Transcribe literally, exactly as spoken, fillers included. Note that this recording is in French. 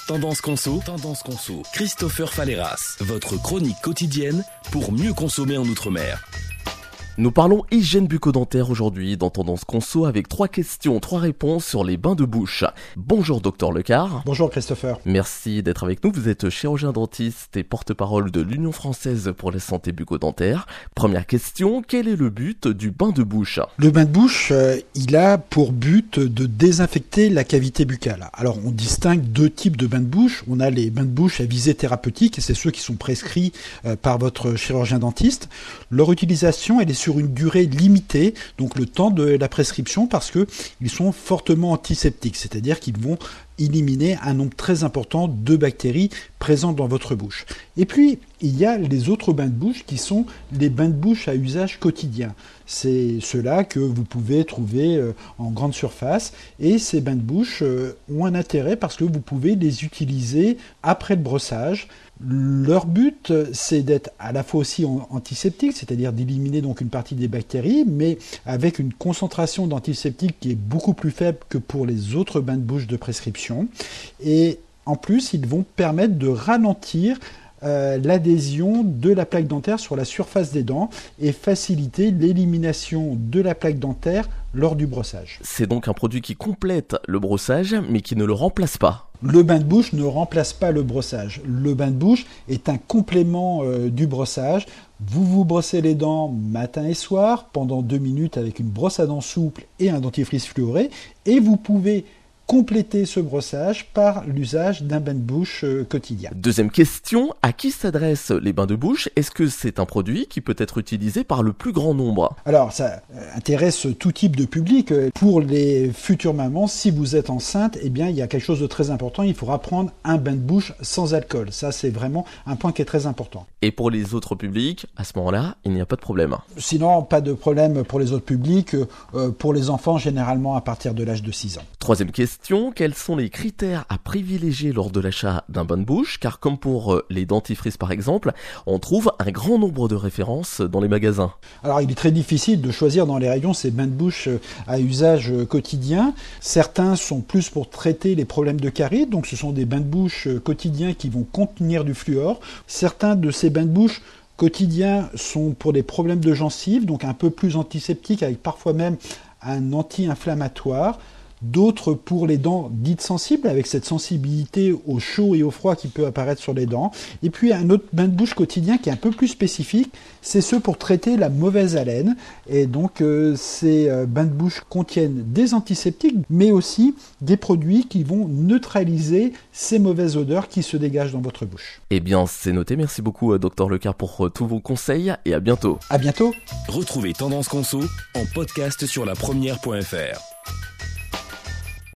Tendance Conso, Tendance Conso. Christopher Faleras, votre chronique quotidienne pour mieux consommer en Outre-mer. Nous parlons hygiène bucco-dentaire aujourd'hui dans Tendance Conso avec trois questions, trois réponses sur les bains de bouche. Bonjour docteur Lecard. Bonjour Christopher. Merci d'être avec nous. Vous êtes chirurgien dentiste et porte-parole de l'Union française pour la santé bucco-dentaire. Première question, quel est le but du bain de bouche ? Le bain de bouche, euh, il a pour but de désinfecter la cavité buccale. Alors on distingue deux types de bains de bouche. On a les bains de bouche à visée thérapeutique et c'est ceux qui sont prescrits euh, par votre chirurgien dentiste. Leur utilisation, elle est sur une durée limitée, donc le temps de la prescription, parce que ils sont fortement antiseptiques, c'est-à-dire qu'ils vont éliminer un nombre très important de bactéries présentes dans votre bouche. Et puis, il y a les autres bains de bouche qui sont les bains de bouche à usage quotidien. C'est ceux-là que vous pouvez trouver euh, en grande surface. Et ces bains de bouche euh, ont un intérêt parce que vous pouvez les utiliser après le brossage. Leur but, c'est d'être à la fois aussi antiseptique, c'est-à-dire d'éliminer donc une partie des bactéries, mais avec une concentration d'antiseptique qui est beaucoup plus faible que pour les autres bains de bouche de prescription. Et en plus, ils vont permettre de ralentir Euh, l'adhésion de la plaque dentaire sur la surface des dents et faciliter l'élimination de la plaque dentaire lors du brossage. C'est donc un produit qui complète le brossage mais qui ne le remplace pas. Le bain de bouche ne remplace pas le brossage. Le bain de bouche est un complément euh, du brossage. Vous vous brossez les dents matin et soir pendant deux minutes avec une brosse à dents souple et un dentifrice fluoré et vous pouvez compléter ce brossage par l'usage d'un bain de bouche euh, quotidien. Deuxième question, à qui s'adressent les bains de bouche ? Est-ce que c'est un produit qui peut être utilisé par le plus grand nombre ? Alors, ça euh, intéresse tout type de public. Pour les futures mamans, si vous êtes enceinte, eh bien, il y a quelque chose de très important. Il faudra prendre un bain de bouche sans alcool. Ça, c'est vraiment un point qui est très important. Et pour les autres publics, à ce moment-là, il n'y a pas de problème. Sinon, pas de problème pour les autres publics. Euh, pour les enfants, généralement à partir de l'âge de six ans. Troisième question. Quels sont les critères à privilégier lors de l'achat d'un bain de bouche ? Car comme pour les dentifrices par exemple, on trouve un grand nombre de références dans les magasins. Alors il est très difficile de choisir dans les rayons ces bains de bouche à usage quotidien. Certains sont plus pour traiter les problèmes de carie, donc ce sont des bains de bouche quotidiens qui vont contenir du fluor. Certains de ces bains de bouche quotidiens sont pour des problèmes de gencives, donc un peu plus antiseptiques avec parfois même un anti-inflammatoire. D'autres pour les dents dites sensibles, avec cette sensibilité au chaud et au froid qui peut apparaître sur les dents. Et puis un autre bain de bouche quotidien qui est un peu plus spécifique, c'est ceux pour traiter la mauvaise haleine. Et donc euh, ces euh, bains de bouche contiennent des antiseptiques, mais aussi des produits qui vont neutraliser ces mauvaises odeurs qui se dégagent dans votre bouche. Eh bien c'est noté, merci beaucoup docteur Lecard pour euh, tous vos conseils et à bientôt. À bientôt. Retrouvez Tendance Conso en podcast sur la première point f r.